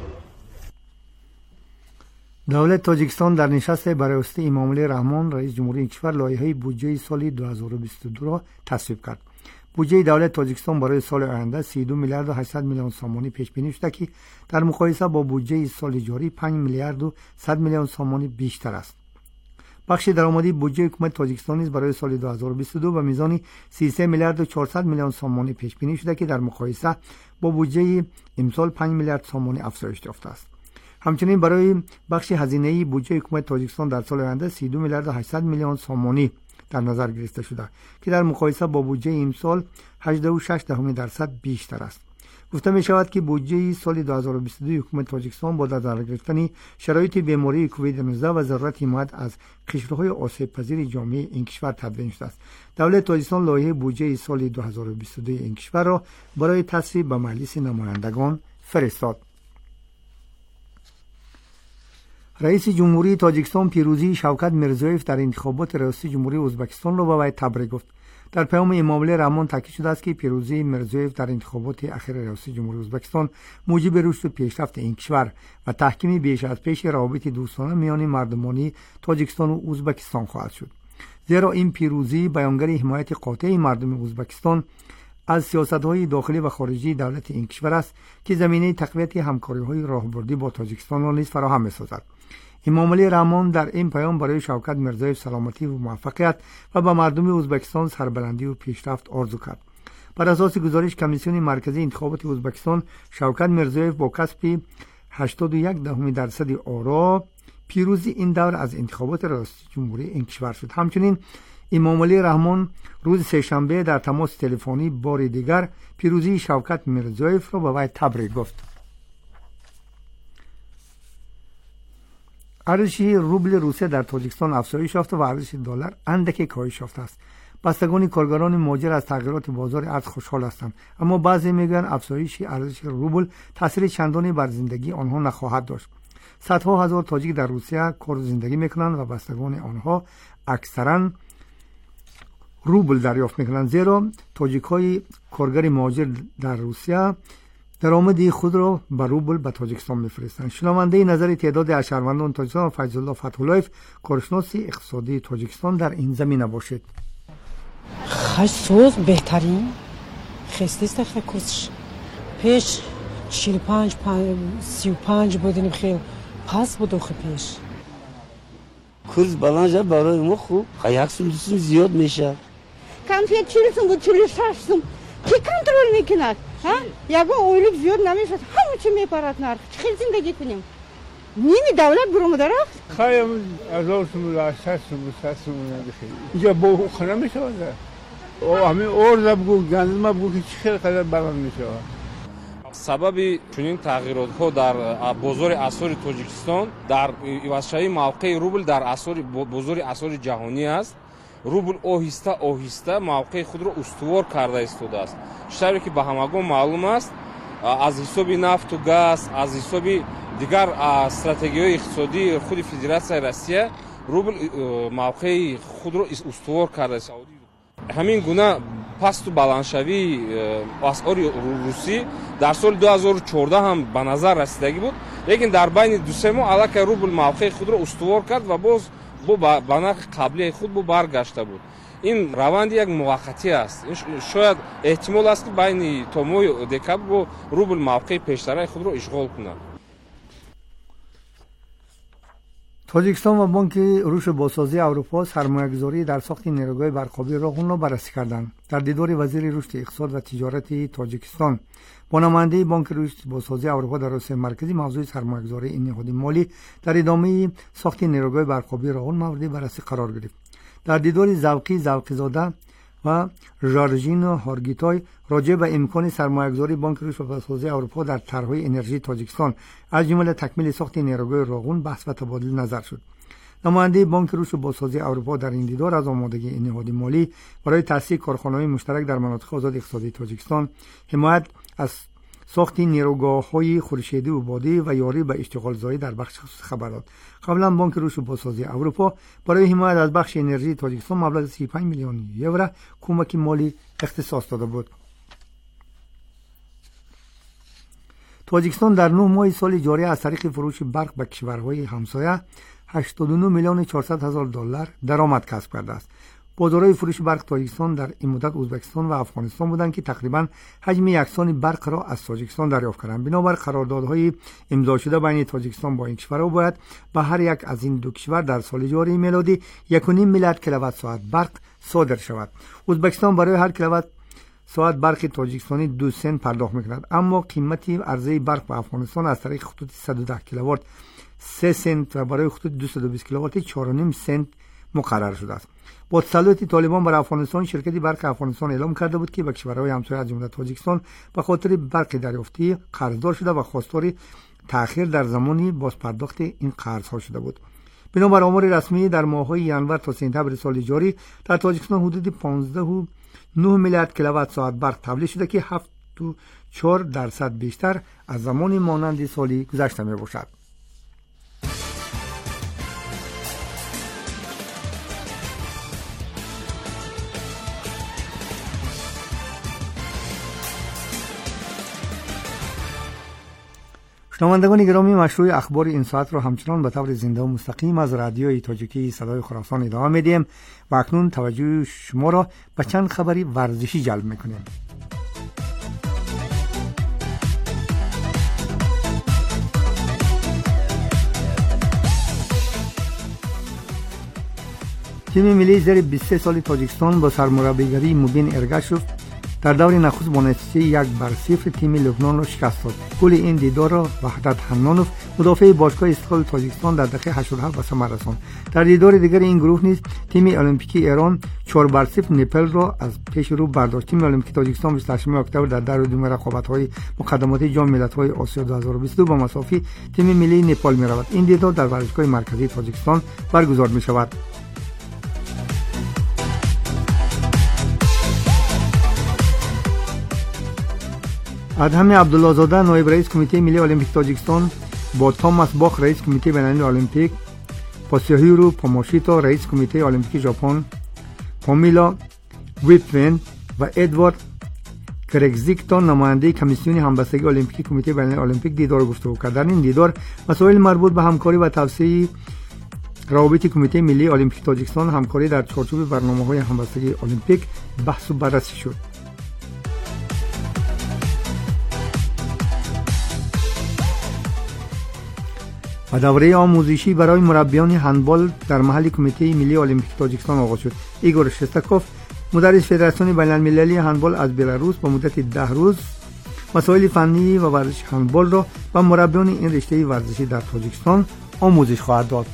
دولت تاجیکستان در نشست برای واسطه امامعلی رحمان رئیس جمهوری کشور لایحه بودجه سال دو هزار و بیست و دو را تصویب کرد. بودجه دولت تاجیکستان برای سال آینده سی و دو میلیارد و هشتصد میلیون سامانی پیش بینی شده که در مقایسه با بودجه سال جاری پنج میلیارد و صد میلیون سامانی بیشتر است. بخش درآمدی بودجه حکومت تاجیکستان نیز برای سال دو هزار و بیست و دو به میزان سی و سه میلیارد و چهارصد میلیون سامانی پیش بینی شده که در مقایسه با بودجه امسال پنج میلیارد سامانی افزایش یافته است. همچنین برای بخش هزینه‌ای بودجه حکومت تاجیکستان در سال آینده سی و دو میلیارد و هشتصد میلیون سامانی در نظر گرفته شده که در مقایسه با بودجه امسال هجده و شش دهم درصد بیشتر است. گفته می شود که بودجه سال دو هزار و بیست و دو حکومت تاجیکستان با در نظر گرفتن شرایط بیماری کووید نوزده و ضرورت حمایت از قشرهای آسیب پذیر جامعه این کشور تدوین شده است. دولت تاجیکستان لایحه بودجه سال دو هزار و بیست و دو این کشور را برای تصویب به مجلس نمایندگان فرستاد. رئیس جمهوری تاجیکستان پیروزی شوکت میرزیوف در انتخابات ریاست جمهوری ازبکستان را به وی تبریک گفت. در پیام امامعلی رحمان تاکید شده است که پیروزی میرزیوف در انتخابات اخیر ریاست جمهوری ازبکستان موجب رشد و پیشرفت این کشور و تحکیم بیش از پیش روابط دوستانه میان مردمان تاجیکستان و ازبکستان خواهد شد. زیرا این پیروزی بیانگر حمایت قاطع مردم ازبکستان از سیاست‌های داخلی و خارجی دولت این کشور است که زمینه تقویت همکاری‌های راهبردی با تاجیکستان را نیز فراهم می‌سازد. امامعلی رحمان در این پیام برای شوکت میرزیوف سلامتی و موفقیت و به مردم ازبکستان سربلندی و پیشرفت آرزو کرد. بر اساس گزارش کمیسیون مرکزی انتخابات ازبکستان، شوکت میرزیوف با کسب هشتاد و یک دهم درصد آرا پیروزی این دور از انتخابات ریاست جمهوری این کشور شد. همچنین امامعلی رحمان روز سه‌شنبه در تماس تلفنی بار دیگر پیروزی شوکت میرزیوف را به وی تبریک گفت. ارزش روبل روسیه در تاجیکستان افزایش یافته و ارزش دلار اندکی کاهش یافته است. بستگان کارگران مهاجر از تغییرات بازار ارز خوشحال هستند، اما بعضی میگویند افزایش ارزش روبل تاثیر چندانی بر زندگی آنها نخواهد داشت. صدها هزار تاجیک در روسیه کار و زندگی میکنند و بستگان آنها اکثرا روبل دریافت میکنند، زیرا تاجیک‌های کارگر مهاجر در روسیه درآمد خود را به روبل به تاجیکستان میفرستند. شنونده نظر تعداد از شهروندان تاجیکستان فیض الله فتح‌اللهیف، کارشناس اقتصادی تاجیکستان در این زمینه باشد. خشسوز بهترین خستیست خکوش پیش چهل و پنج سی و پنج بودیم خیلی پس بود خو پیش کورس بالانجا برای ما خوب یک سوم دو سوم زیاد میشه. کنفیت چهل سوم بود چهل و شش سوم کی کنترل میکند؟ ها یگان اویلک زیاد نمیشد، همه چی میپرد نرخ. چخیل زندگی کنیم؟ نیمی دولت برام داره؟ خواهیم هزار سوم و شش سوم و شش سوم نمیخواد. اینجا با خانه میشود. او همین ارز بگو گندم بگو که چخیل قدر بلند میشود. سبب چنین تغییرات‌ها در بازار اسعار تاجیکستان در ایوازشوی موقع روبل در اسعار بازار اسعار جهانی است. روبل آهسته آهسته موقع خود را استوار کرده ایستاده است. شطوری که به همگان معلوم است، از حساب نفت و گاز، از حساب دیگر استراتژی‌های اقتصادی خود فدراسیون روسیه، روبل موقع خود را استوار کرده است. همین گونه پست و بلندشوی اسعار روسی در سال دو هزار و چهارده هم به نظر رسیدگی بود، لیکن در بین دو سه ماه الکی روبل موقع خود را استوار کرد و باز با به نرخ قبلی خود با برگشته بود. این روند یک موقتی است. شاید احتمال است که بین تا ماه دکبر با روبل موقع پیشتر خود را اشغال کند. تاجیکستان و بانک رشد بازسازی اروپا سرمایه‌گذاری در ساخت نیروگاه برقابی راغون را بررسی کردند. در دیدار وزیر رشد اقتصاد و تجارت تاجیکستان با نماینده بانک رشد بازسازی اروپا در آسیا مرکزی موضوع سرمایه‌گذاری این نهاد مالی در ادامه ساخت نیروگاه برقابی راغون مورد بررسی قرار گرفت. در دیدار زوقی زوقی‌زاده و ژارژین هارگیتای راجع به امکان سرمایه‌گذاری بانک رشد و بازسازی اروپا در طرح‌های انرژی تاجیکستان از جمله تکمیل ساخت نیروگاه راغون بحث و تبادل نظر شد. نماینده بانک رشد و بازسازی اروپا در این دیدار از آمادگی این نهاد مالی برای تأسیس کارخانه‌های مشترک در مناطق آزاد اقتصادی تاجیکستان، حمایت از ساخت نیروگاه‌های خورشیدی و بادی و یاری به اشتغال زایی در بخش خصوصی خبر داد. قبلا بانک رشد و بازسازی اروپا برای حمایت از بخش انرژی تاجیکستان مبلغ سی و پنج میلیون یورو کمک مالی اختصاص داده بود. تاجیکستان در نه ماه سال جاری از طریق فروش برق به کشورهای همسایه هشتاد و نه میلیون و چهارصد هزار دلار درآمد کسب کرده است. بازارهای فروش برق تاجیکستان در این مدت ازبکستان و افغانستان بودند که تقریبا حجم یکسانی برق را از تاجیکستان دریافت کردند. بنابر قراردادهای امضا شده بین تاجیکستان با این کشورها باید به هر یک از این دو کشور در سال جاری میلادی یک و نیم میلیارد کیلووات ساعت برق صادر شود. ازبکستان برای هر کیلووات ساعت برق تاجیکستانی دو سنت پرداخت میکند، اما قیمت عرضه برق به افغانستان از طریق خطوط صد و ده کیلووات سه سنت و برای خطوط دویست و بیست کیلووات چهار و نیم سنت مقرر شده است. با تسلط طالبان بر افغانستان، شرکت برق افغانستان اعلام کرده بود که به کشورهای همسایه از جمله تاجیکستان به خاطر برق دریافتی قرضدار شده و خواستار تأخیر در زمانی بازپرداخت این قرضها شده بود. بنابر آمار رسمی در ماه‌های ژانویه تا سپتامبر سال جاری در تاجیکستان حدود پانزده و نه میلیارد کیلووات ساعت برق تولید شده که هفت و چهار درصد بیشتر از زمان مانند سالی گذشته می باشد. شنوندگان گرامی، مشروع اخبار این ساعت را همچنان به طور زنده و مستقیم از رادیوی تاجیکی صدای خراسان ادامه میدیم و اکنون توجه شما را به چند خبری ورزشی جلب میکنیم. تیم ملی زیر بیست و سه سالی تاجیکستان با سرمربیگری مبین ارگاشوف در دور نخست با نتیجه یک بر صفر تیم لبنان را شکست داد. گل این دیدار را وحدت حنانوف مدافع باشگاه استقلال تاجیکستان در دقیقه هشتاد و هفت به ثمر رساند. در دیدار دیگر این گروه نیز تیم المپیکی ایران چهار بر صفر نپل را از پیش رو برداشت. تیم المپیکی تاجیکستان بیست و هشتم اکتبر در در و دوم رقابت‌های مقدماتی جام ملت‌های آسیا دو هزار و بیست و دو با مساوی تیم ملی نپال می‌رود. این دیدار در ورزشگاه مرکزی تاجیکستان برگزار می‌شود. ادهم عبدالله زاده نایب رئیس کمیته ملی المپیک تاجیکستان با توماس باخ رئیس کمیته بین‌المللی المپیک، پاسیاهیرو پاماشیتا رئیس کمیته المپیک ژاپن، پامیلا ویپوین و ادوارد کرگزیکتون نماینده کمیسیون همبستگی المپیکی کمیته بین‌المللی المپیک دیدار گفتگو کردند. در این دیدار مسائل مربوط به همکاری و توسعه روابط کمیته ملی المپیک تاجیکستان، همکاری در چارچوب برنامه‌های همبستگی المپیک بحث و بررسی شد. و دوره آموزشی برای مربیان هندبال در محل کمیته ملی المپیک تاجیکستان آغاز شد. ایگور شستاکوف مدرس فدراسیون بین‌المللی هندبال از بلاروس با مدت ده روز مسائل فنی و ورزش هندبال را به مربیان این رشته ورزشی در تاجیکستان آموزش خواهد داد.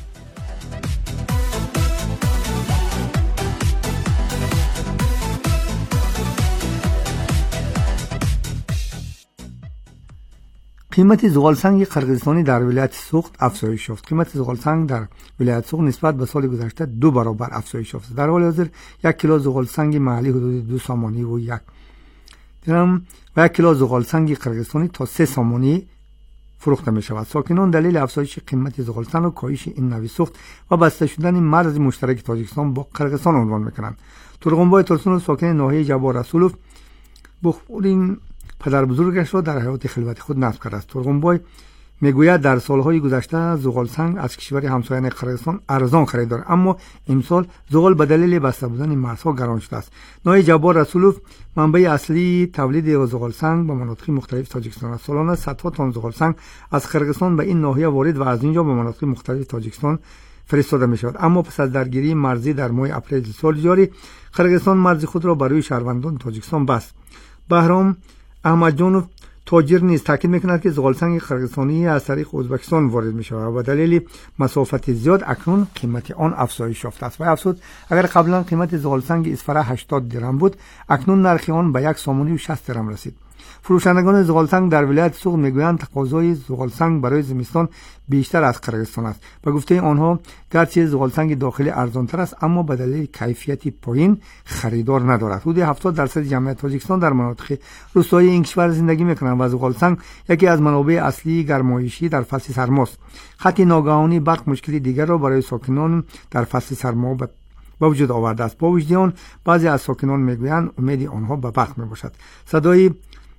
قیمت زغالسنگ قرقیزستانی در ولایت سوخت افزایش یافت. قیمت زغالسنگ در ولایت سوخت نسبت به سال گذشته دو برابر افزایش یافت. در حال حاضر یک کیلو زغالسنگ محلی حدود دو سامانی و یک درم و یک کیلو زغالسنگ قرقیزستانی تا سه سامانی فروخته می شود. ساکنان دلیل افزایش قیمت زغالسنگ و کاهش این نوع سوخت و بسته شدن مرز مشترک تاجیکستان با قرقیزستان عنوان میکنند. ترغنبای ترسون ساکن ناحیه جبار رسولوف بخورین پدر بزرگش را در حیات خلوت خود نصب کرده است. ترغنبای میگوید در سالهای گذشته زغالسنگ از کشور همسایه قرقیزستان ارزان خریدار، اما امسال زغال به دلیل بسته بودن مرزها گران شده است. ناحیه جبار رسولوف منبع اصلی تولید زغالسنگ به مناطق مختلف تاجیکستان است. سالانه صدها تن زغالسنگ از قرقیزستان به این ناحیه وارد و از اینجا به مناطق مختلف تاجیکستان فرستاده می شود. اما پس از درگیری مرزی در ماه اپریل سال جاری قرقیزستان مرز خود را برای شهروندان تاجیکستان بست. بهرام احمد جانوف تاجر نیز تاکید میکند که زغالسنگ قرقیزستانی از طریق ازبکستان وارد می شود و دلیل مسافت زیاد اکنون قیمت آن افزایش یافته است. و افزود اگر قبلا قیمت زغالسنگ اسفره هشتاد درم بود، اکنون نرخ آن به یک سامانی و شصت درم رسید. فروشندگان زغالسنگ در ولایت سوق میگویند تقاضای زغالسنگ برای زمستان بیشتر از قرقیزستان است. به گفته آنها گرچه زغالسنگ داخلی ارزانتر است اما به دلیل کیفیتی پایین خریدار ندارد. حدود هفتاد درصد جمعیت تاجیکستان در مناطق روستایی این کشور زندگی میکنند و زغالسنگ یکی از منابع اصلی گرمایشی در فصل سرماست. خط ناگهانی برق مشکلی دیگر را برای ساکنان در فصل سرما با وجود آورده است. با وجود آن بعضی از ساکنان میگویند امید آنها به برق میباشد. صدای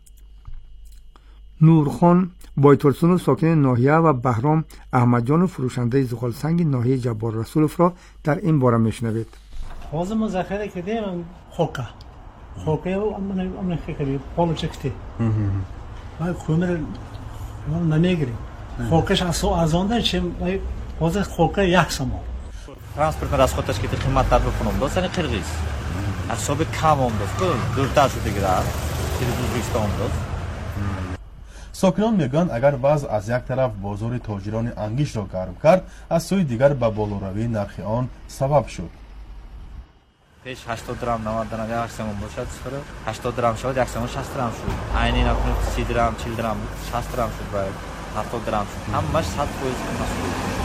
نورخان بایتورسون ساکن ناحیه و بهرام احمدجان فروشنده زغالسنگ ناحیه جبار رسولف را در این باره میشنوید. حاضر ما ذخیره کردیم خوکه خوکه و امن امن خیلی پالو چکتی ما کومر ما نمیگیریم خوکش از از آن در چه حاضر خوکه یک سما ترانسپورت از خودش که قیمت در بکنم دو سن قرقیز حساب کم هم دست دور تا شده گراد که دوستان دست ساکنان میگن اگر وضع از یک طرف بازار تاجران انگیش را گرم کرد از سوی دیگر به بالاروی نرخ آن سبب شد. پیش هشتاد درام نود درام یک سوم باشد سر هشتاد درام شد یک سوم شصت درام شد عینی نکنه سی درام چهل درام شصت درام شد باید هفتاد درام شد همش صد درصد مسئول.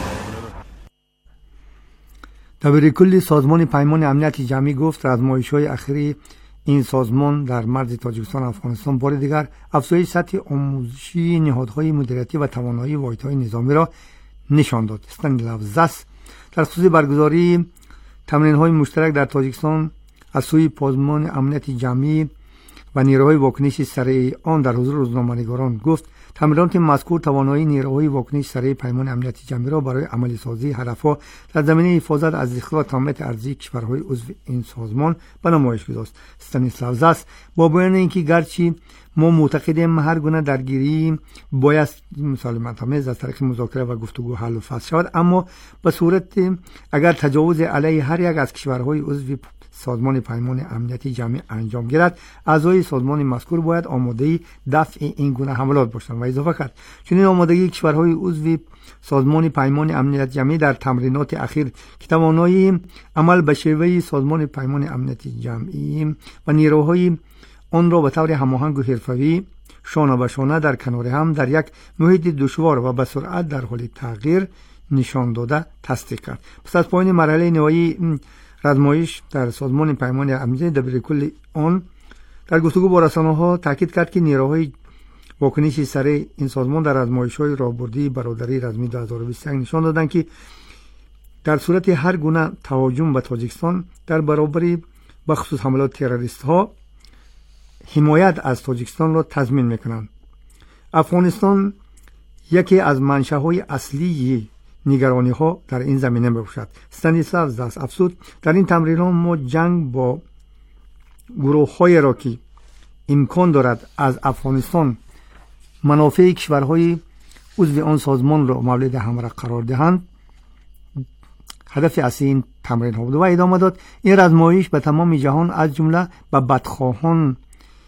دبیر کل سازمان پیمان امنیت جمعی گفت آزمایش‌های اخیری این سازمان در مرز تاجیکستان و افغانستان بار دیگر افزایش سطح آموزشی نهادهای مدیریتی و توانایی واحدهای نظامی را نشان داد. استانیسلاو زاس در خصوص برگزاری تمرین‌های مشترک در تاجیکستان از سوی سازمان امنیت جمعی و نیروهای واکنش سریع آن در حضور روزنامه‌نگاران گفت تمرینات مذکور توانایی نیروهای واکنش سریع پیمان امنیت جمعی را برای عملی سازی هدفها در زمینه حفاظت از اخلاق تامت ارضی کشورهای عضو این سازمان به نمایش گذاشت. استانیسلاو زاس با بیان اینکه گرچه ما معتقدیم هر گونه درگیری باید مسالمت‌آمیز از طریق مذاکره و گفتگو حل و فصل شود، اما به صورت اگر تجاوز علیه هر یک از کشورهای عضو سازمان پیمان امنیتی جمعی انجام گیرد اعضای سازمان مذکور باید آماده دفع این گونه حملات باشند و اضافه کرد چنین آمادگی کشورهای عضو سازمان پیمان امنیت جمعی در تمرینات اخیر که توانایی عمل به شیوه سازمان پیمان امنیتی جمعی و نیروهای آن را به طور هماهنگ و حرفه‌ای شانه به شانه در کنار هم در یک محیط دشوار و به سرعت در حال تغییر نشان داده تصدیق کرد. پس از پایان مرحله نهایی آزمایش در سازمان پیمان امنیتی دبیر کل آن در گفتگو با رسانه‌ها تاکید کرد که نیروهای واکنش سریع این سازمان در آزمایش‌های راهبردی برادری رزمی دو هزار و بیست و یک نشان دادند که در صورت هر گونه تهاجم به تاجیکستان در برابر بخصوص حملات تروریست‌ها حمایت از تاجیکستان را تضمین می‌کنند. افغانستان یکی از منشأهای اصلی نگرانی ها در این زمینه باشد. استانیسلاو زاس افزود در این تمرینات ما جنگ با گروه های را که امکان دارد از افغانستان منافع کشورهای عضو آن سازمان را مورد حمله قرار دهند هدف اصلی این تمرین ها بود و ادامه داد این آزمایش به تمام جهان از جمله به بدخواهان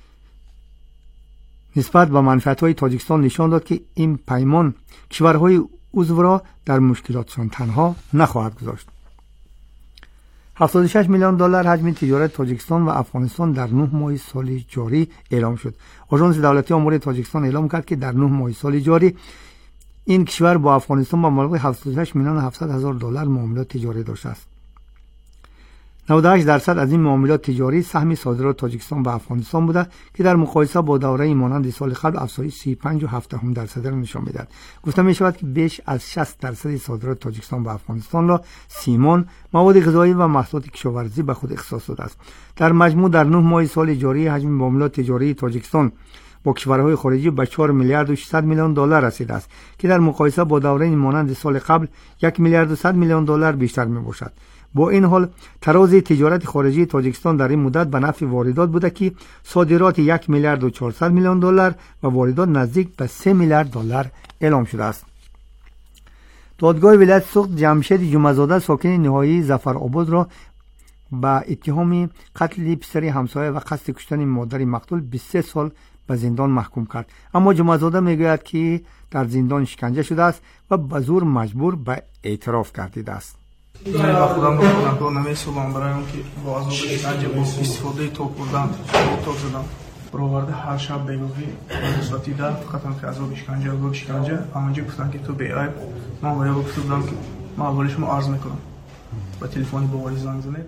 نسبت به منفعت های تاجیکستان نشان داد که این پیمان کشورهای عضو را در مشکلاتشان تنها نخواهد گذاشت. هفتاد و شش میلیون دلار حجم تجارت تاجیکستان و افغانستان در نه ماه سال جاری اعلام شد. آژانس دولتی امور تاجیکستان اعلام کرد که در نه ماه سال جاری این کشور با افغانستان با مبلغ هفتاد و شش میلیون و هفتصد هزار دلار معاملات تجاری داشته است. نود و هشت درصد از این معاملات تجاری سهم صادرات تاجیکستان به افغانستان بوده که در مقایسه با دوره مانند سال قبل افزایش سی و پنج و هفت دهم درصد را نشان می‌دهد. گفته می شود که بیش از شصت درصد صادرات تاجیکستان به افغانستان را سیمان، مواد غذایی و محصولات کشاورزی به خود اختصاص داده است. در مجموع در نه ماه سال جاری حجم معاملات تجاری تاجیکستان با کشورهای خارجی به چهار میلیارد و ششصد میلیون دلار رسیده است که در مقایسه با دوره مانند سال قبل یک میلیارد و صد میلیون دلار بیشتر میباشد. با این حال تراز تجارت خارجی تاجیکستان در این مدت به نفع واردات بوده که صادرات یک میلیارد و چهارصد میلیون دلار و واردات نزدیک به سه میلیارد دلار اعلام شده است. دادگاه ولایت سوخت جمشید جمعه‌زاده ساکن نهایی ظفرآباد را با اتهام قتل پسر همسایه و قصد کشتن مادر مقتول بیست و سه سال به زندان محکوم کرد. اما جمعه‌زاده میگوید که در زندان شکنجه شده است و به زور مجبور به اعتراف گردیده است. من با خودم با خودم تو نمی‌سوزم برای اون که با عذاب شکنجه با استفاده توپ بردن توپ زدم برآورده هر شب بیگوهی ساعتی ده فقط هم که عذاب اشکنجه عذاب اشکنجه همونجا گفتن که تو بی عیب. من باید گفته بودم که من اولی شما عرض میکنم با تلفنی با ولی زنگ زنید.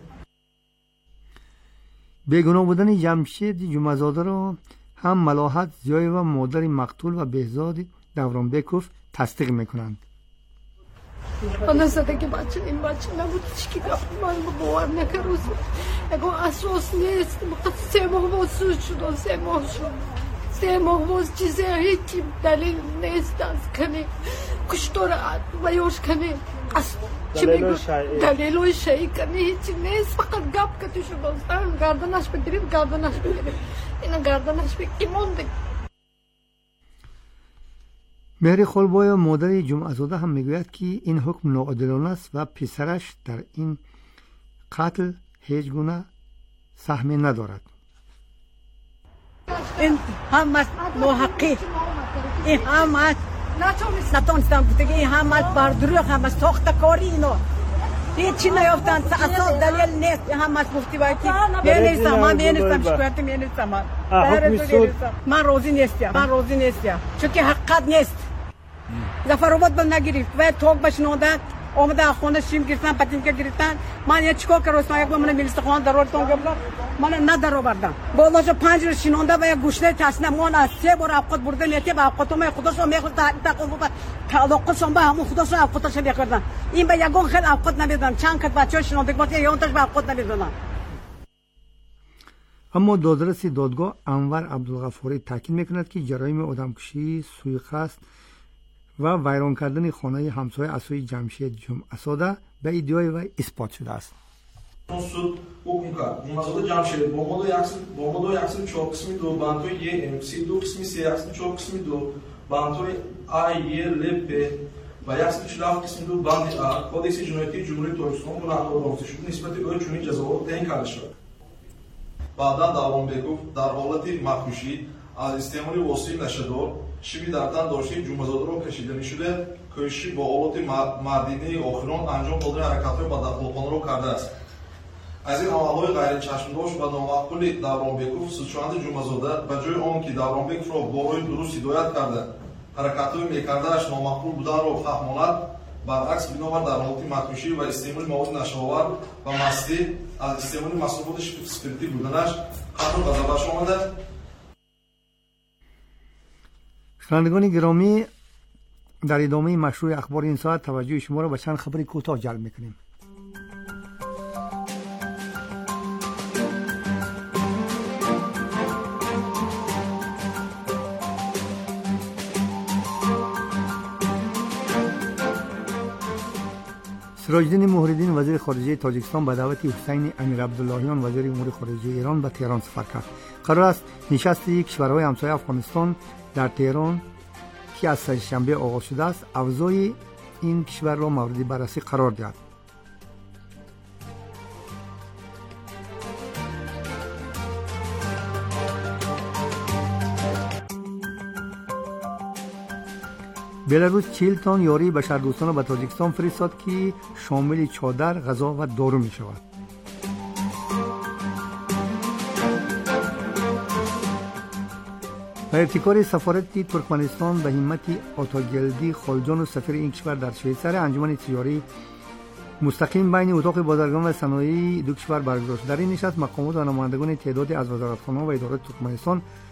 بیگناه بودن جمشید جمعه‌زاده را هم ملاحت زیای و مادر مقتول و بهزاد دورانبکوف تصدیق میکنند. من زده که بچه این بچه نبود چی که من باور نکرد اگه اساس نیست فقط سه ماه باز سوز شد سه ماه شد سه ماه باز چیزی هیچی دلیل نیست از کنی کشتار و یوش کنی چی میگو دلیل و شایی کنی هیچی نیست فقط گپ کتی شد گردنش بگیرید گردنش بگیرید اینا گردنش بگیرید مونده. مهری خلبای مادر جمعه‌زاده هم میگوید که این حکم ناعادلانه است و پسرش در این قتل هیچ گونه سهمی ندارد. این همه محقق این همه نتونستم بودگی این همه بردروغ همه ساخت کاری اینا هیچی نیافتن اساس دلیل نیست همه مفتی باید که مینیستم من مینیستم شکایتی مینیستم من من روزی نیستم من روزی نیستم چون که حقیقت نیست زفرآباد بند نگیرید و توق بشنوندن آمده خونه شیم گرفتن پتینکه گرفتن من یه چیکار که روز یک با من میلست خواهان در روزتون گفتم من ندر رو بردم بالاش پنج رو شنونده و یک گوشته تسنمون از سه بار افقات برده نیتی به افقاتم خودش رو میخواد تقل بود تعلقشون به همون خودش رو افقاتش میکردن این به یگون خیلی افقات نمیدونم چند کت بچه شنونده باشه یا اونتاش به افقات نمیدونم. اما دادرس دادگاه انور عبدالغفاری تاکید میکند که جرایم آدمکشی، سوءقصد و ویران کردن خانه همسایه از سوی جمشید جمعه‌زاده به ادعای وی اثبات شده است. سود حکم کرد جمعه‌زاده جمشید با مدو یک با مدو یک چهار قسمی دو بانتوی ی ام سی دو قسمی سه یک چهار قسمی دو بانتوی آی ی ل پ و یک چهار قسمی دو باند آ کودکس جنایتی جمهوری ترکستان گناهکار گفته شد نسبت به چنین جزاوار تعیین کرده شد. بعدا داورانبکوف در حالت مخوشی از استعمال وسیله نشدار شیمی در تن داشته جمعه‌زاده را کشیدنی شده کوششی با آلات مردینه آخران انجام دادن حرکت‌های بداخلاقانه را کرده است. از این عمل‌های غیر چشم‌داشت و نامعقول دورانبکوف سودشوند جمعه‌زاده به جای آنکه دورانبکوف را با راه درست هدایت کرده حرکت‌های می‌کرده‌اش نامعقول بودن را فهماند برعکس بنابر در حالت مخوشی و استعمال مواد نشه‌آور و مستی از استعمال مصروفات اسپریتی بودنش قتل غضبش آمده. شنوندگان گرامی در ادامه مشروع اخبار این ساعت توجه شما را به چند خبر کوتاه جلب می‌کنیم. سراج‌الدین مهرالدین وزیر خارجه تاجیکستان به دعوت حسین امیر عبداللهیان وزیر امور خارجه ایران به تهران سفر کرد. قرار است نشست یک کشورهای همسایه افغانستان در تهران که از سه‌شنبه آغاز شده است اوضاع این کشور را مورد بررسی قرار دهد. بلاروس چهل تن یاری بشردوستانه به تاجیکستان فرستاد که شامل چادر، غذا و دارو می شود. و ابتکار سفارت ترکمنستان به همت آتاگلدی خالجان و سفیر این کشور در شویڅار انجمن تجاری مستقیم بین اتاق بازرگان و صنایع دو کشور برگزار شد. در این نشست مقامات و نمایندگان تعدادی از وزارتخانه‌ها و ادارات ترکمنستان